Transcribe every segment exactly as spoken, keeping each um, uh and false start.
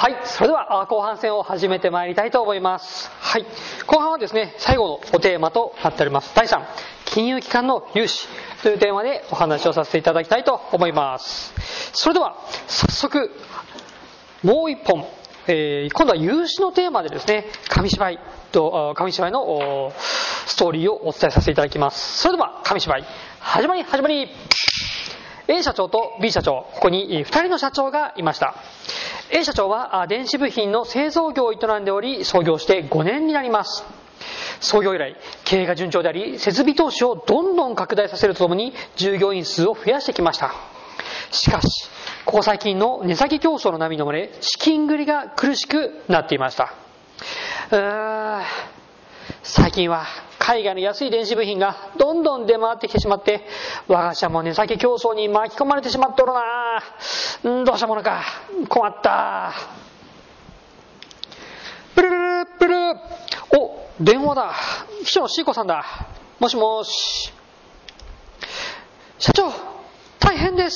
はい、それでは後半戦を始めてまいりたいと思います。はい、後半はですね、最後のおテーマとなっております。だいさん、金融機関の融資というテーマでお話をさせていただきたいと思います。それでは早速もう一本、えー、今度は融資のテーマでですね、紙芝居と紙芝居のストーリーをお伝えさせていただきます。それでは紙芝居始まり始まり。A 社長と B 社長、ここにふたりの社長がいました。A 社長は電子部品の製造業を営んでおり、創業してごねんになります。創業以来、経営が順調であり、設備投資をどんどん拡大させるとともに、従業員数を増やしてきました。しかし、ここ最近の値下げ競争の波の漏れ、資金繰りが苦しくなっていました。うーん、最近は海外の安い電子部品がどんどん出回ってきてしまって、我が社も値下げ競争に巻き込まれてしまっとるな。うんどうしたものか、困った。プルルルプル、お、電話だ。秘書のシーコさんだ。もしもし。社長、大変です。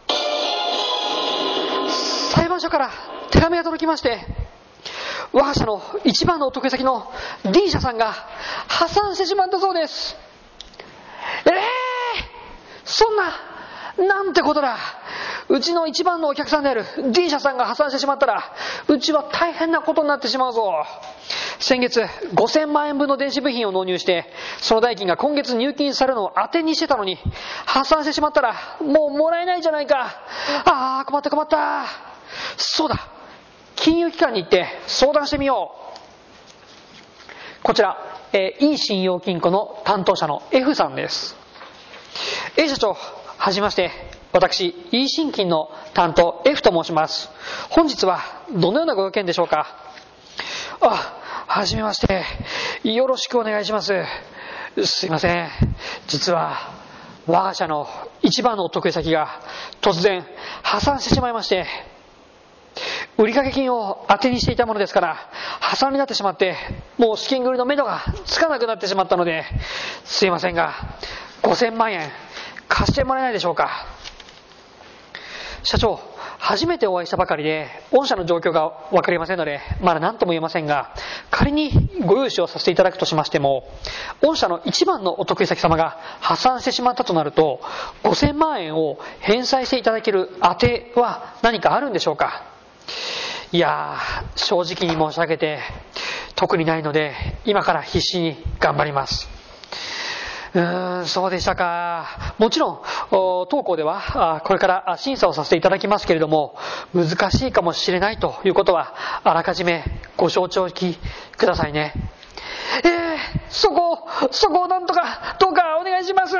裁判所から手紙が届きまして、我が社の一番のお得意先の D 社さんが破産してしまったそうです。えー、そんな、なんてことだ。うちの一番のお客さんである D 社さんが破産してしまったら、うちは大変なことになってしまうぞ。先月ごせんまんえんぶんの電子部品を納入して、その代金が今月入金されるのを当てにしてたのに、破産してしまったらもうもらえないじゃないか。ああ、困った困った。そうだ、金融機関に行って相談してみよう。こちら、えー、いい信用金庫の担当者の F さんです。 A 社長、はじめまして。私、いい信金の担当 F と申します。本日はどのようなご用件でしょうか。あ、はじめまして。よろしくお願いします。すいません、実は我が社の一番のお得意先が突然破産してしまいまして、売掛金を当てにしていたものですから破産になってしまって、もう資金繰りの目処がつかなくなってしまったので、すいませんがごせんまんえん貸してもらえないでしょうか。社長、初めてお会いしたばかりで御社の状況が分かりませんのでまだ何とも言えませんが、仮にご融資をさせていただくとしましても、御社の一番のお得意先様が破産してしまったとなると、ごせんまんえんを返済していただける当ては何かあるんでしょうか。いやー、正直に申し上げて特にないので、今から必死に頑張ります。うーん、そうでしたか。もちろん当行ではこれから審査をさせていただきますけれども、難しいかもしれないということはあらかじめご承知おきくださいね。えー、そこそこをなんとかどうかお願いします。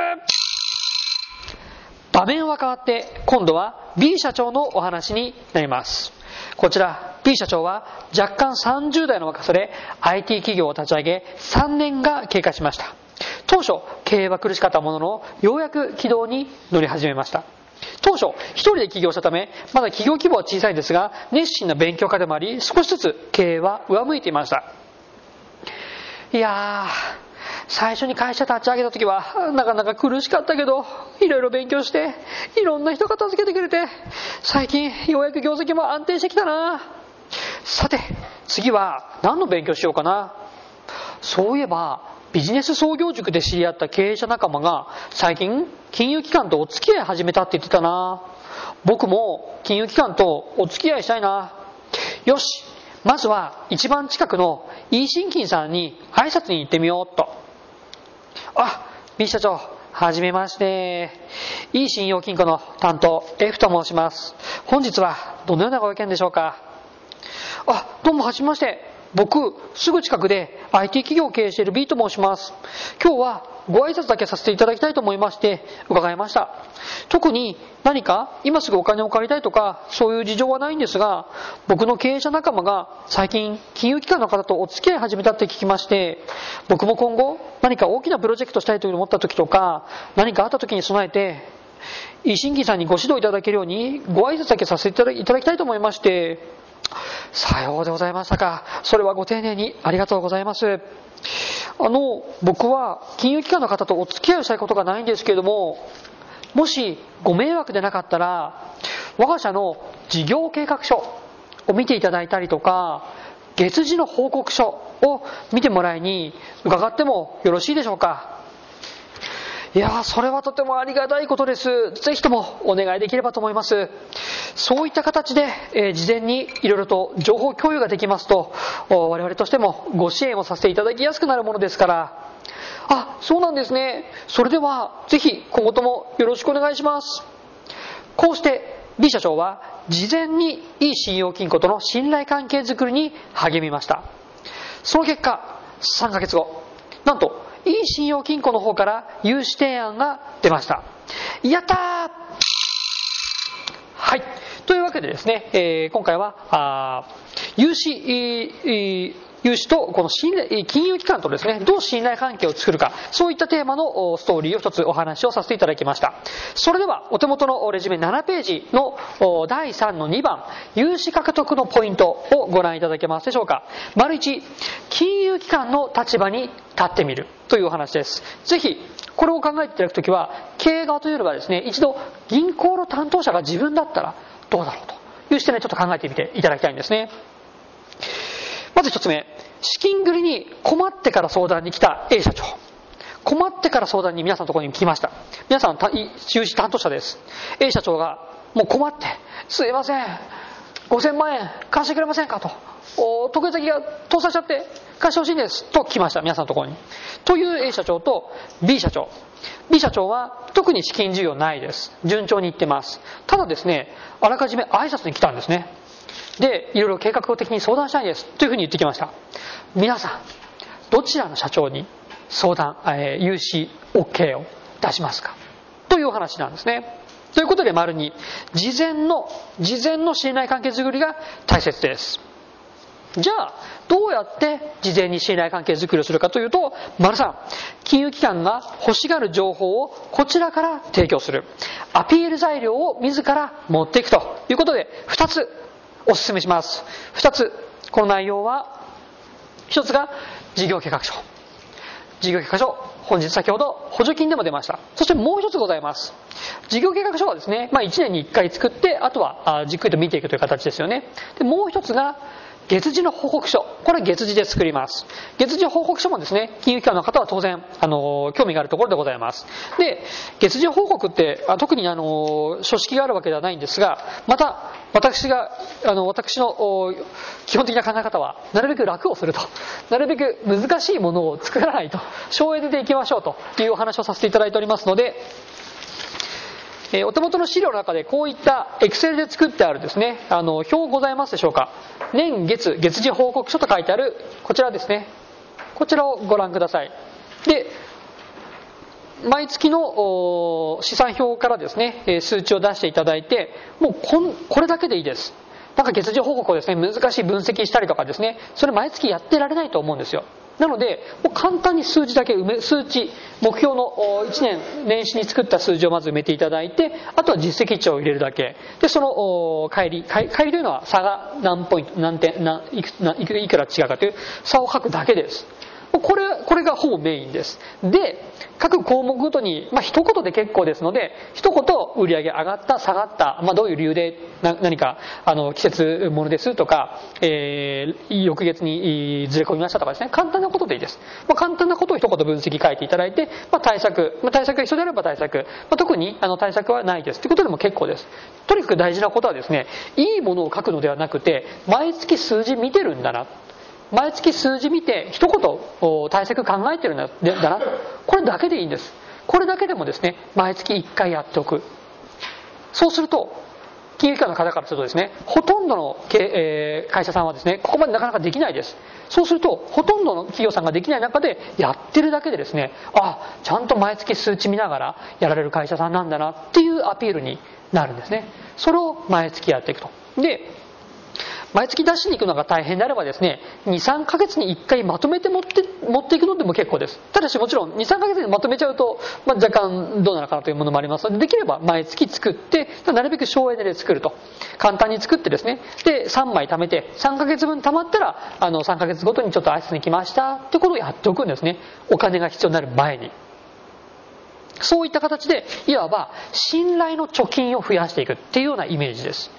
場面は変わって今度は B 社長のお話になります。こちら B 社長は若干さんじゅう代の若さで アイティー 企業を立ち上げさんねんが経過しました。当初経営は苦しかったものの、ようやく軌道に乗り始めました。当初一人で起業したため、まだ企業規模は小さいんですが、熱心な勉強家でもあり、少しずつ経営は上向いていました。いやー、最初に会社立ち上げた時はなかなか苦しかったけど、いろいろ勉強していろんな人が助けてくれて、最近ようやく業績も安定してきたな。さて次は何の勉強しようかな。そういえばビジネス創業塾で知り合った経営者仲間が最近金融機関とお付き合い始めたって言ってたな。僕も金融機関とお付き合いしたいな。よし、まずは一番近くのいい信金さんに挨拶に行ってみようっと。あ、B 社長、はじめまして。いい信用金庫の担当 F と申します。本日はどのようなご意見でしょうか。あ、どうもはじめまして。僕、すぐ近くで アイティー 企業を経営している B と申します。今日はご挨拶だけさせていただきたいと思いまして伺いました。特に何か今すぐお金を借りたいとかそういう事情はないんですが、僕の経営者仲間が最近金融機関の方とお付き合い始めたって聞きまして、僕も今後何か大きなプロジェクトしたいと思った時とか、何かあった時に備えていい信金さんにご指導いただけるようにご挨拶だけさせていただきたいと思いまして。さようでございましたか。それはご丁寧にありがとうございます。あの僕は金融機関の方とお付き合いをしたいことがないんですけれども、もしご迷惑でなかったら我が社の事業計画書を見ていただいたりとか、月次の報告書を見てもらいに伺ってもよろしいでしょうか。いやー、それはとてもありがたいことです。ぜひともお願いできればと思います。そういった形で、えー、事前にいろいろと情報共有ができますと、我々としてもご支援をさせていただきやすくなるものですから。あ、そうなんですね。それではぜひ今後ともよろしくお願いします。こうして B 社長は事前にいい信用金庫との信頼関係づくりに励みました。その結果、さんかげつご、なんといい信用金庫の方から融資提案が出ました。やったー。はい。というわけでですね、えー、今回はあ融資、えー、融資とこの信頼金融機関とですね、どう信頼関係を作るか、そういったテーマのストーリーを一つお話をさせていただきました。それではお手元のレジュメななページのだいさんのにばん、融資獲得のポイントをご覧いただけますでしょうか。丸いち、金融機関の立場に立ってみるというお話です。ぜひこれを考えていただくときは、経営側というよりはですね、一度銀行の担当者が自分だったらどうだろうという視点でちょっと考えてみていただきたいんですね。まず一つ目、資金繰りに困ってから相談に来た A 社長。困ってから相談に皆さんのところに来ました。皆さん融資担当者です。 A 社長がもう困って、すいませんごせんまんえん貸してくれませんかと、お得意先が倒産しちゃって貸してほしいんですと来ました、皆さんのところに。という A 社長と B 社長。 B 社長は特に資金需要ないです。順調にいってます。ただですね、あらかじめ挨拶に来たんですね。で、いろいろ計画的に相談したいですというふうに言ってきました。皆さんどちらの社長に相談、えー、融資 OK を出しますかというお話なんですね。ということで、丸に、事前の事前の信頼関係づくりが大切です。じゃあどうやって事前に信頼関係づくりをするかというと、丸さん、金融機関が欲しがる情報をこちらから提供する。アピール材料を自ら持っていくということで、ふたつお勧めします。ふたつ、この内容は、ひとつが事業計画書。事業計画書、本日先ほど補助金でも出ました。そしてもう一つございます。事業計画書はですね、まあ、いちねんにいっかい作って、あとはじっくりと見ていくという形ですよね。で、もう一つが月次の報告書。これ月次で作ります。月次報告書もですね、金融機関の方は当然、あの、興味があるところでございます。で、月次報告って、特にあの、書式があるわけではないんですが、また、私が、あの、私の基本的な考え方は、なるべく楽をすると。なるべく難しいものを作らないと。省エネでいきましょうというお話をさせていただいておりますので、えー、お手元の資料の中でこういった Excel で作ってあるですね、あの表ございますでしょうか。年月月次報告書と書いてあるこちらですね。こちらをご覧ください。で、毎月の試算表からですね、数値を出していただいて、もうこんこれだけでいいです。なんか月次報告をですね、難しい分析したりとかですね、それ毎月やってられないと思うんですよ。なので、もう簡単に数字だけ埋め、数値、目標のいちねん年始に作った数字をまず埋めていただいて、あとは実績値を入れるだけ。で、その乖離、乖離というのは差が何ポイント、何点、何いくいくいくら違うかという差を書くだけです。これ、これがほぼメインです。で、各項目ごとに、まあ一言で結構ですので、一言売上上がった、下がった、まあどういう理由でな何か、あの、季節ものですとか、えー、翌月にずれ込みましたとかですね、簡単なことでいいです。まあ簡単なことを一言分析書いていただいて、まあ対策、まあ対策が一緒であれば対策、まあ特にあの対策はないですということでも結構です。とにかく大事なことはですね、いいものを書くのではなくて、毎月数字見てるんだな。毎月数字見て一言対策考えてるんだな、これだけでいいんです。これだけでもですね、毎月いっかいやっておく。そうすると金融機関の方からするとですね、ほとんどの会社さんはですね、ここまでなかなかできないです。そうするとほとんどの企業さんができない中でやってるだけでですね、あ、ちゃんと毎月数値見ながらやられる会社さんなんだなっていうアピールになるんですね。それを毎月やっていくと。で、毎月出しに行くのが大変であればですね、に、さんかげつにいっかいまとめて持って持っていくのでも結構です。ただしもちろんに、さんかげつにまとめちゃうと、まあ、若干どうなのかなというものもありますので、できれば毎月作って、なるべく省エネで作ると。簡単に作ってですね、でさんまい貯めてさんかげつぶん貯まったら、あのさんかげつごとにちょっと挨拶に来ましたってことをやっておくんですね。お金が必要になる前に。そういった形でいわば信頼の貯金を増やしていくっていうようなイメージです。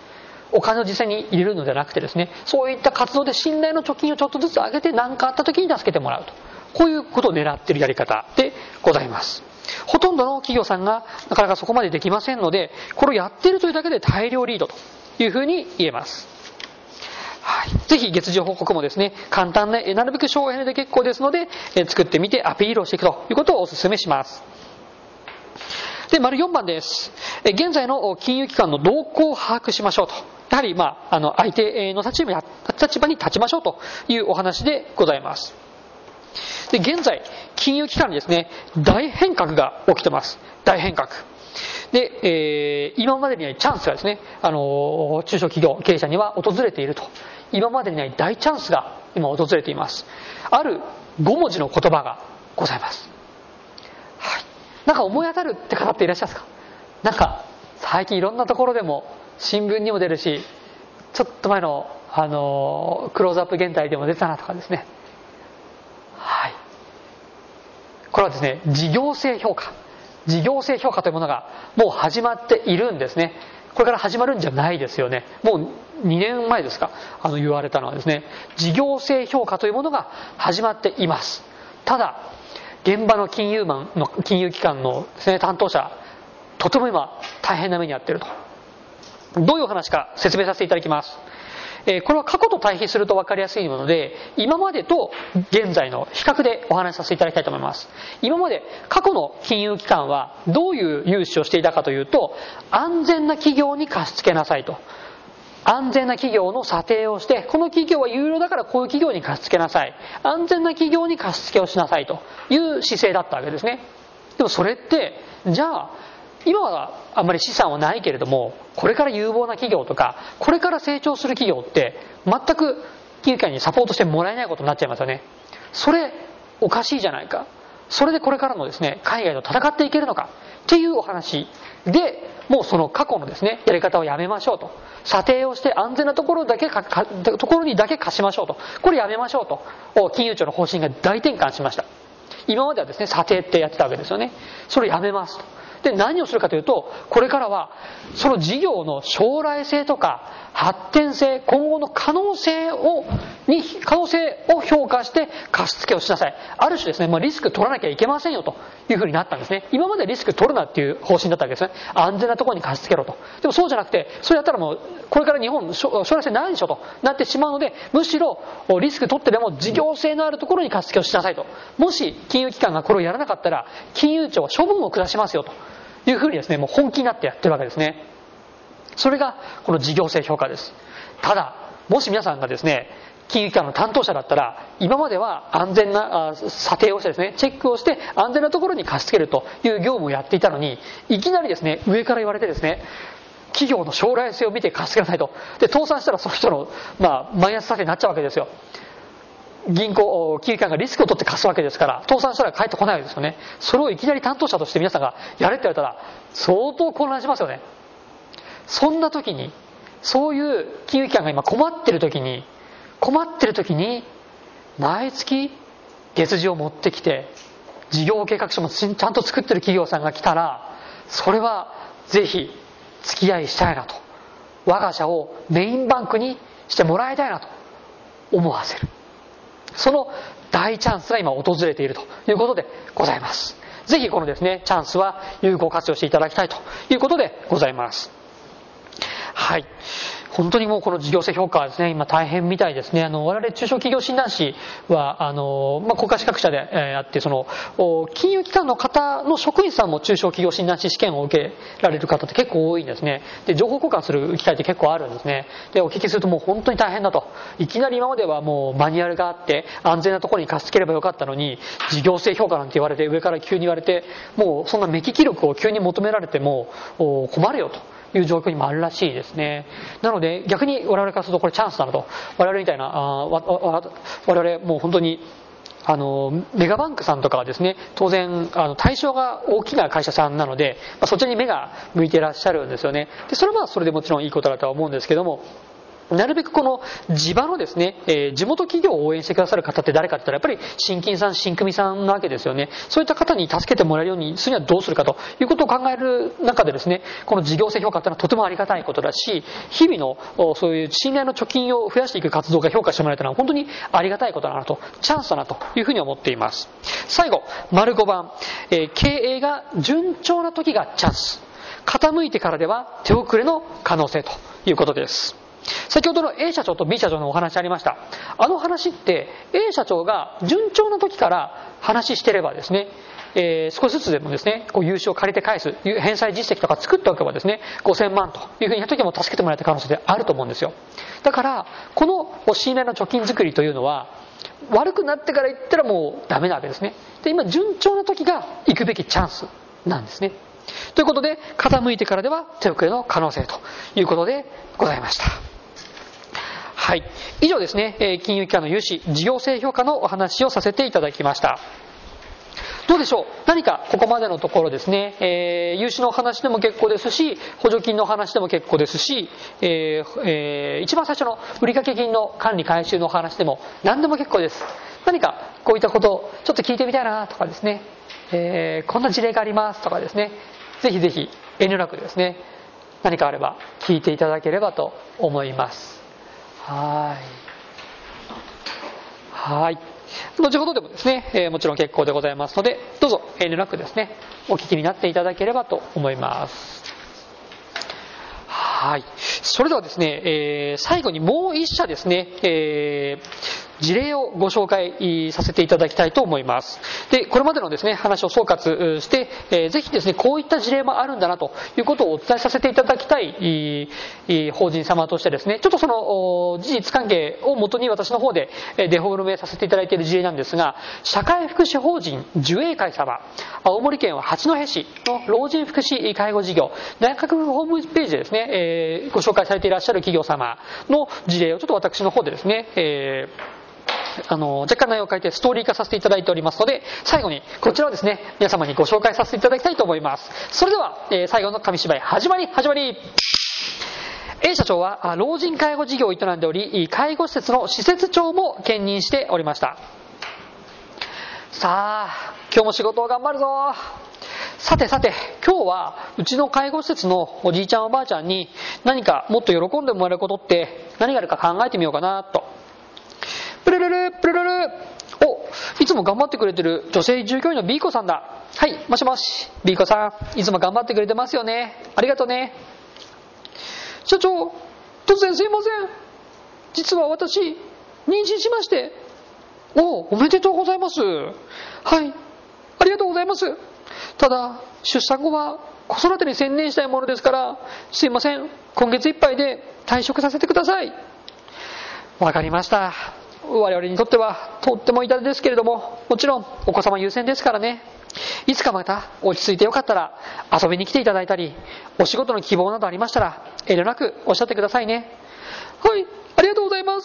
お金を実際に入れるのではなくてですね、そういった活動で信頼の貯金をちょっとずつ上げて、何かあった時に助けてもらうと、こういうことを狙っているやり方でございます。ほとんどの企業さんがなかなかそこまでできませんので、これをやっているというだけで大量リードというふうに言えます。はい、ぜひ月次報告もですね、簡単ななるべく省エネで結構ですので、え作ってみてアピールをしていくということをお勧めします。で、丸よんばんです。現在の金融機関の動向を把握しましょうと。やはり、まあ、あの相手の立場に立場に立ちましょうというお話でございます。で、現在金融機関にですね、大変革が起きてます。大変革で、えー、今までにないチャンスがですね、あの中小企業経営者には訪れていると。今までにない大チャンスが今訪れています。あるごもじの言葉がございます。はい、なんか思い当たるって方っていらっしゃいますか？なんか最近いろんなところでも新聞にも出るし、ちょっと前の、あのクローズアップ現代でも出たなとかですね。はい、これはですね、事業性評価事業性評価というものがもう始まっているんですね。これから始まるんじゃないですよね。もうにねんまえですか、あの言われたのはですね、事業性評価というものが始まっています。ただ現場の金融マンの金融機関のですね、担当者、とても今大変な目に遭っていると。どういう話か説明させていただきます。えー、これは過去と対比すると分かりやすいので、今までと現在の比較でお話しさせていただきたいと思います。今まで過去の金融機関はどういう融資をしていたかというと、安全な企業に貸し付けなさいと。安全な企業の査定をして、この企業は有料だからこういう企業に貸し付けなさい、安全な企業に貸し付けをしなさいという姿勢だったわけですね。でもそれってじゃあ今はあんまり資産はないけれども、これから有望な企業とかこれから成長する企業って全く金融機関にサポートしてもらえないことになっちゃいますよね。それおかしいじゃないか、それでこれからのですね、海外と戦っていけるのかっていうお話で、もうその過去のですね、やり方をやめましょうと。査定をして安全なところだけかかところにだけ貸しましょうと。これやめましょうと金融庁の方針が大転換しました。今まではですね、査定ってやってたわけですよね。それやめますと。で、何をするかというと、これからはその事業の将来性とか発展性、今後の可能性をに可能性を評価して貸し付けをしなさい。ある種ですね、まあ、リスク取らなきゃいけませんよというふうになったんですね。今までリスク取るなっていう方針だったわけですね。安全なところに貸し付けろと。でもそうじゃなくて、それやったらもうこれから日本将来性ないでしょとなってしまうので、むしろリスク取ってでも事業性のあるところに貸し付けをしなさいと。もし金融機関がこれをやらなかったら金融庁は処分を下しますよというふうにですね、もう本気になってやってるわけですね。それがこの事業性評価です。ただもし皆さんがですね、金融機関の担当者だったら、今までは安全な査定をしてですね、チェックをして安全なところに貸し付けるという業務をやっていたのに、いきなりですね、上から言われてですね、企業の将来性を見て貸し付けなさいと。で、倒産したらその人の、まあ、マイナス査定になっちゃうわけですよ。銀行、金融機関がリスクを取って貸すわけですから、倒産したら返ってこないわけですよね。それをいきなり担当者として皆さんがやれって言われたら、相当混乱しますよね。そんな時に、そういう金融機関が今困ってる時に、困ってる時に、毎月月次を持ってきて、事業計画書もちゃんと作ってる企業さんが来たら、それはぜひ付き合いしたいなと。我が社をメインバンクにしてもらいたいなと思わせる。その大チャンスが今訪れているということでございます。ぜひこのですね、チャンスは有効活用していただきたいということでございます。はい。本当にもうこの事業性評価はですね、今大変みたいですね。あの我々中小企業診断士はあの、まあ、国家資格者で、えー、あって、その金融機関の方の職員さんも中小企業診断士試験を受けられる方って結構多いんですね。で、情報交換する機会って結構あるんですね。で、お聞きするともう本当に大変だと。いきなり今まではもうマニュアルがあって安全なところに貸し付ければよかったのに、事業性評価なんて言われて、上から急に言われて、もうそんな目利き力を急に求められても困るよという状況にもあるらしいですね。なので逆に我々からするとこれチャンスだなと。我々みたいなあわわ我々もう本当にあのメガバンクさんとかはですね、当然あの対象が大きな会社さんなので、まあ、そっちに目が向いていらっしゃるんですよね。でそれはまあそれでもちろんいいことだとは思うんですけども、 なるべくこの地場のですね、えー、地元企業を応援してくださる方って誰かって言ったら、やっぱり新金さん、新組さんなわけですよね。そういった方に助けてもらえるようにするにはどうするかということを考える中でですね、この事業性評価っていうのはとてもありがたいことだし、日々のそういう信頼の貯金を増やしていく活動が評価してもらえたのは本当にありがたいことだなと、チャンスだなというふうに思っています。最後、丸ごばん、えー、経営が順調な時がチャンス。傾いてからでは手遅れの可能性ということです。先ほどの A 社長と B 社長のお話ありました。あの話って A 社長が順調な時から話してればですね、えー、少しずつでもですね、こう融資を借りて返す返済実績とか作っておけばですね、ごせんまんというふうにやった時も助けてもらえた可能性であると思うんですよ。だからこの信頼の貯金作りというのは悪くなってから言ったらもうダメなわけですね。で、今順調な時が行くべきチャンスなんですね。ということで、傾いてからでは手遅れの可能性ということでございました。はい。以上ですね、金融機関の融資、事業性評価のお話をさせていただきました。どうでしょう、何かここまでのところですね、えー、融資の話でも結構ですし、補助金の話でも結構ですし、えーえー、一番最初の売掛金の管理回収の話でも何でも結構です。何かこういったことをちょっと聞いてみたいなとかですね、えー、こんな事例がありますとかですね、ぜひぜひ遠慮なくですね、何かあれば聞いていただければと思います。はい。はい。後ほどでもですね、えー、もちろん結構でございますので、どうぞ遠慮なくですね、お聞きになっていただければと思います。はい。それではですね、えー、最後にもう一社ですね、えー事例をご紹介させていただきたいと思います。で、これまでのですね、話を総括して、えー、ぜひですね、こういった事例もあるんだなということをお伝えさせていただきたい法人様としてですね、ちょっとその事実関係をもとに私の方でデフォルメさせていただいている事例なんですが、社会福祉法人寿栄会様、青森県は八戸市の老人福祉介護事業、内閣府ホームページでですね、えー、ご紹介されていらっしゃる企業様の事例をちょっと私の方でですね、えーあの若干内容を変えてストーリー化させていただいておりますので、最後にこちらをですね、皆様にご紹介させていただきたいと思います。それでは、えー、最後の紙芝居始まり始まり。 A 社長は老人介護事業を営んでおり、介護施設の施設長も兼任しておりました。さあ、今日も仕事を頑張るぞ。さてさて、今日はうちの介護施設のおじいちゃんおばあちゃんに何かもっと喜んでもらえることって何があるか考えてみようかなと。プルルルプルルル、お、いつも頑張ってくれてる女性従業員の B 子さんだ。はい、もしもし B 子さん、いつも頑張ってくれてますよね。ありがとうね。社長、突然すいません。実は私妊娠しまして。お、おめでとうございます。はい、ありがとうございます。ただ出産後は子育てに専念したいものですから、すいません、今月いっぱいで退職させてください。わかりました。我々にとってはとっても痛手ですけれども、もちろんお子様優先ですからね。いつかまた落ち着いてよかったら遊びに来ていただいたり、お仕事の希望などありましたら遠慮なくおっしゃってくださいね。はい、ありがとうございます。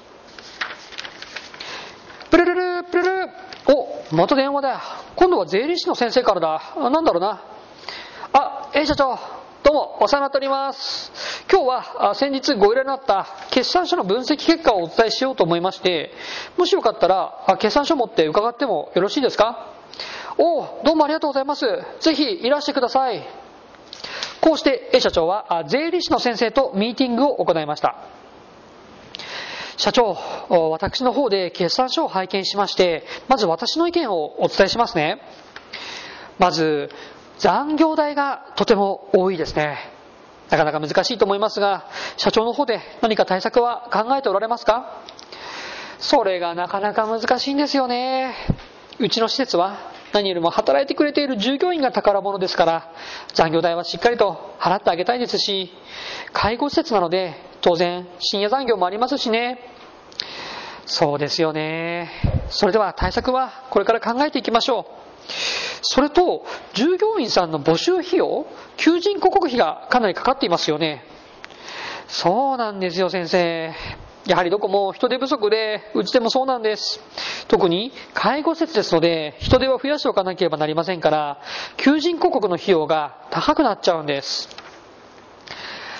プルルルプルル、お、また電話だ。今度は税理士の先生からだ。なんだろうな。あ、A 社長、どうもお世話になっております。今日は先日ご依頼になった決算書の分析結果をお伝えしようと思いまして、もしよかったら決算書を持って伺ってもよろしいですか？お、どうもありがとうございます。ぜひいらしてください。こうして A 社長は税理士の先生とミーティングを行いました。社長、私の方で決算書を拝見しまして、まず私の意見をお伝えしますね。まず残業代がとても多いですね。なかなか難しいと思いますが、社長の方で何か対策は考えておられますか？それがなかなか難しいんですよね。うちの施設は何よりも働いてくれている従業員が宝物ですから、残業代はしっかりと払ってあげたいですし、介護施設なので当然深夜残業もありますしね。そうですよね。それでは対策はこれから考えていきましょう。それと従業員さんの募集費用、求人広告費がかなりかかっていますよね。そうなんですよ先生。やはりどこも人手不足で、うちでもそうなんです。特に介護施設ですので人手は増やしておかなければなりませんから、求人広告の費用が高くなっちゃうんです。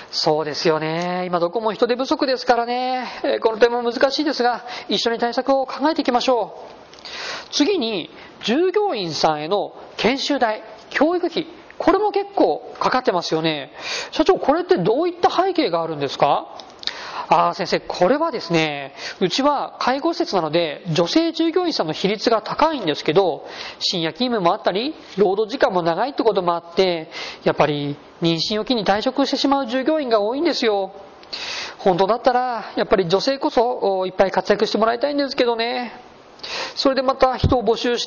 そうですよね。今どこも人手不足ですからね。この点も難しいですが、一緒に対策を考えていきましょう。次に、従業員さんへの研修代、教育費、これも結構かかってますよね。社長、これってどういった背景があるんですか？ああ、先生、これはですね、うちは介護施設なので女性従業員さんの比率が高いんですけど、深夜勤務もあったり労働時間も長いってこともあって、やっぱり妊娠を機に退職してしまう従業員が多いんですよ。本当だったらやっぱり女性こそいっぱい活躍してもらいたいんですけどね。それでまた人を募集して、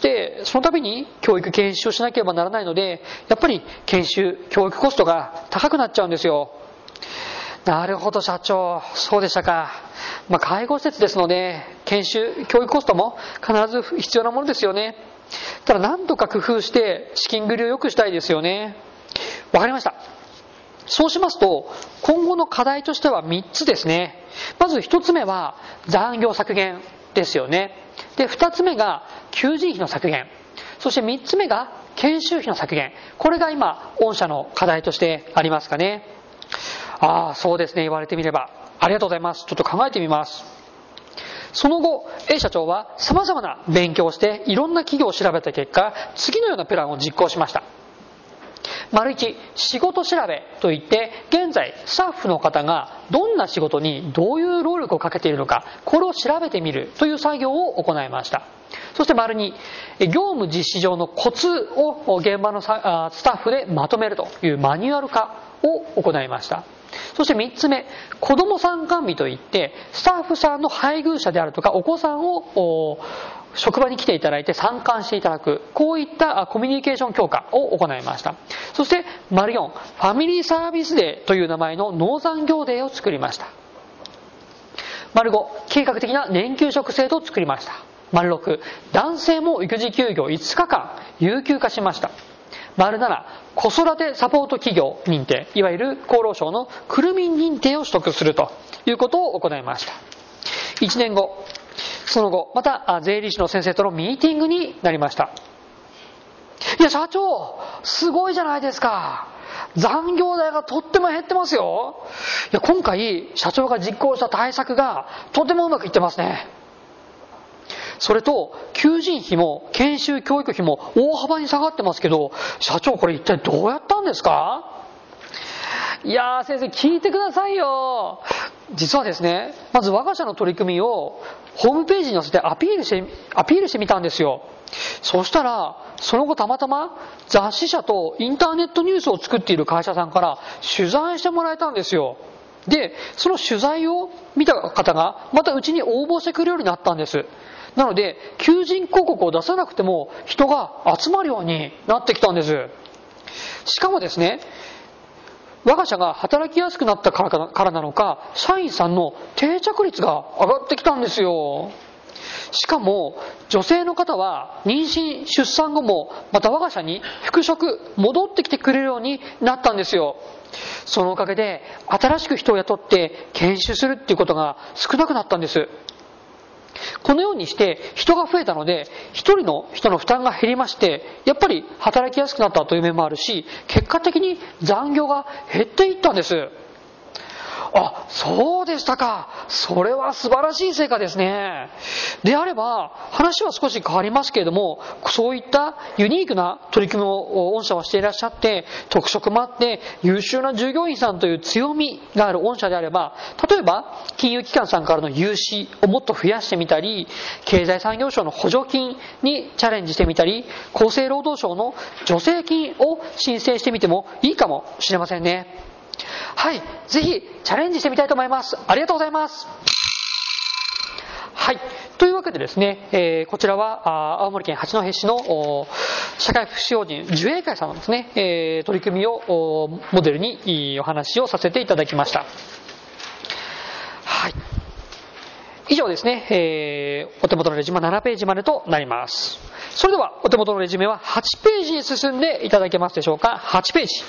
その度に教育研修をしなければならないので、やっぱり研修教育コストが高くなっちゃうんですよ。なるほど、社長、そうでしたか。まあ、介護施設ですので研修教育コストも必ず必要なものですよね。ただ何とか工夫して資金繰りを良くしたいですよね。わかりました。そうしますと今後の課題としてはみっつですね。まずひとつめは残業削減ですよね。で、ふたつめが求人費の削減、そしてみっつめが研修費の削減。これが今御社の課題としてありますかね。ああ、そうですね。言われてみれば。ありがとうございます。ちょっと考えてみます。その後、A 社長は様々な勉強をしていろんな企業を調べた結果、次のようなプランを実行しました。丸いち、仕事調べといって、現在スタッフの方がどんな仕事にどういう労力をかけているのか、これを調べてみるという作業を行いました。そして丸に、業務実施上のコツを現場のスタッフでまとめるというマニュアル化を行いました。そしてみっつめ、子ども参観日といってスタッフさんの配偶者であるとかお子さんを職場に来ていただいて参観していただく、こういったコミュニケーション強化を行いました。そして丸よん、ファミリーサービスデーという名前の農産業デーを作りました。丸ご、計画的な年休職制度を作りました。丸ろく、男性も育児休業いつかかん有給化しました。丸なな、子育てサポート企業認定、いわゆる厚労省のくるみん認定を取得するということを行いました。いちねんご、その後また税理士の先生とのミーティングになりました。いや社長、すごいじゃないですか。残業代がとっても減ってますよ。いや今回社長が実行した対策がとてもうまくいってますね。それと求人費も研修教育費も大幅に下がってますけど、社長これ一体どうやったんですか？いやー先生聞いてくださいよ。実はですね、まず我が社の取り組みをホームページに載せてアピールしてアピールしてみたんですよ。そしたらその後たまたま雑誌社とインターネットニュースを作っている会社さんから取材してもらえたんですよ。でその取材を見た方がまたうちに応募してくるようになったんです。なので求人広告を出さなくても人が集まるようになってきたんです。しかもですね、我が社が働きやすくなったからか、からなのか社員さんの定着率が上がってきたんですよ。しかも女性の方は妊娠出産後もまた我が社に復職戻ってきてくれるようになったんですよ。そのおかげで新しく人を雇って研修するっていうことが少なくなったんです。このようにして人が増えたので一人の人の負担が減りまして、やっぱり働きやすくなったという面もあるし、結果的に残業が減っていったんです。あ、そうでしたか。それは素晴らしい成果ですね。であれば話は少し変わりますけれども、そういったユニークな取り組みを御社はしていらっしゃって、特色もあって優秀な従業員さんという強みがある御社であれば、例えば金融機関さんからの融資をもっと増やしてみたり、経済産業省の補助金にチャレンジしてみたり、厚生労働省の助成金を申請してみてもいいかもしれませんね。はい、ぜひチャレンジしてみたいと思います。ありがとうございます。はい、というわけでですね、えー、こちらは青森県八戸市の社会福祉法人樹栄会さんのですね、えー、取り組みをモデルにお話をさせていただきました。はい、以上ですね、えー、お手元のレジュメはななページまでとなります。それではお手元のレジュメははちページに進んでいただけますでしょうか。はちページ。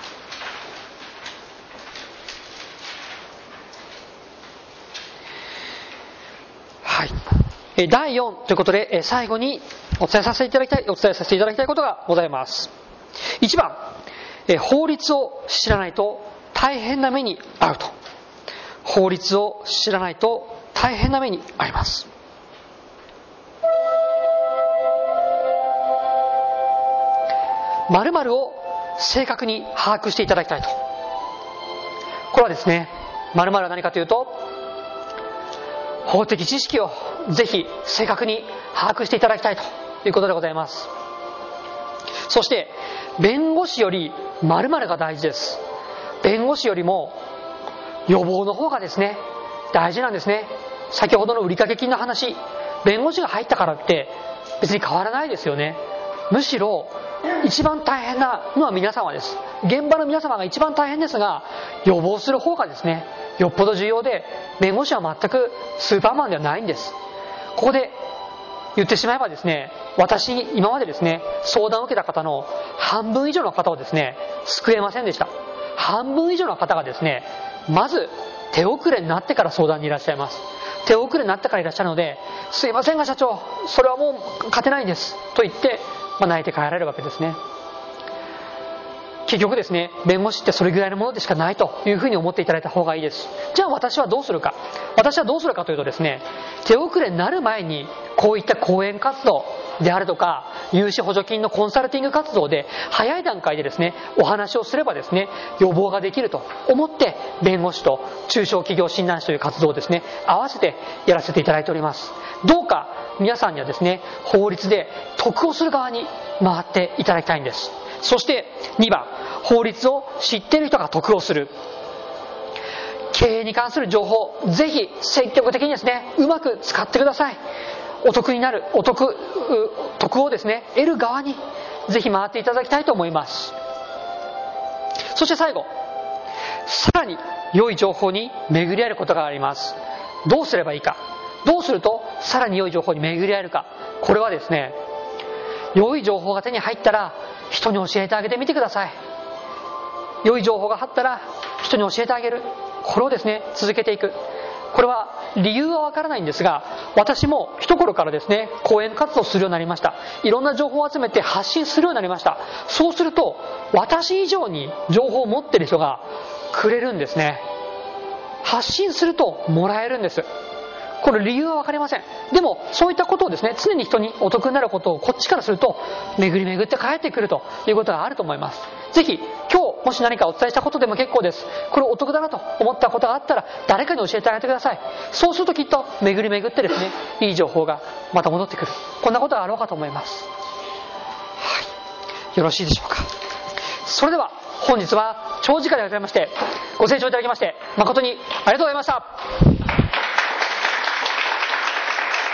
はい、だいよんということで最後にお伝えさせていただきたいお伝えさせていただきたいことがございます。いちばん、法律を知らないと大変な目に遭うと。法律を知らないと大変な目に遭います。〇〇を正確に把握していただきたいと。これはですね、〇〇は何かというと、法的知識をぜひ正確に把握していただきたいということでございます。そして弁護士より〇〇が大事です。弁護士よりも予防の方がですね大事なんですね。先ほどの売掛金の話、弁護士が入ったからって別に変わらないですよね。むしろ一番大変なのは皆様です。現場の皆様が一番大変ですが、予防する方がですねよっぽど重要で、弁護士は全くスーパーマンではないんです。ここで言ってしまえばですね、私今までですね相談を受けた方の半分以上の方をですね救えませんでした。半分以上の方がですねまず手遅れになってから相談にいらっしゃいます。手遅れになってからいらっしゃるので、すいませんが社長、それはもう勝てないんですと言って、まあ、泣いて帰られるわけですね。結局ですね、弁護士ってそれぐらいのものでしかないというふうに思っていただいた方がいいです。じゃあ私はどうするか。私はどうするかというとですね、手遅れになる前にこういった講演活動であるとか融資補助金のコンサルティング活動で早い段階でですねお話をすればですね予防ができると思って、弁護士と中小企業診断士という活動をですね合わせてやらせていただいております。どうか皆さんにはですね法律で得をする側に回っていただきたいんです。そしてにばん、法律を知っている人が得をする。経営に関する情報、ぜひ積極的にですねうまく使ってください。お得になる、お得得をですね得る側にぜひ回っていただきたいと思います。そして最後、さらに良い情報に巡り合えることがあります。どうすればいいか、どうするとさらに良い情報に巡り合えるか。これはですね、良い情報が手に入ったら人に教えてあげてみてください。良い情報があったら人に教えてあげる、これをですね続けていく。これは理由はわからないんですが、私も一頃からですね講演活動するようになりました。いろんな情報を集めて発信するようになりました。そうすると私以上に情報を持っている人がくれるんですね。発信するともらえるんです。これ理由は分かりません。でもそういったことをですね常に人にお得になることをこっちからすると巡り巡って帰ってくるということがあると思います。ぜひ今日もし何かお伝えしたことでも結構です。これお得だなと思ったことがあったら誰かに教えてあげてください。そうするときっと巡り巡ってですねいい情報がまた戻ってくる、こんなことがあろうかと思います。はい、よろしいでしょうか。それでは本日は長時間でございましてご清聴いただきまして誠にありがとうございました。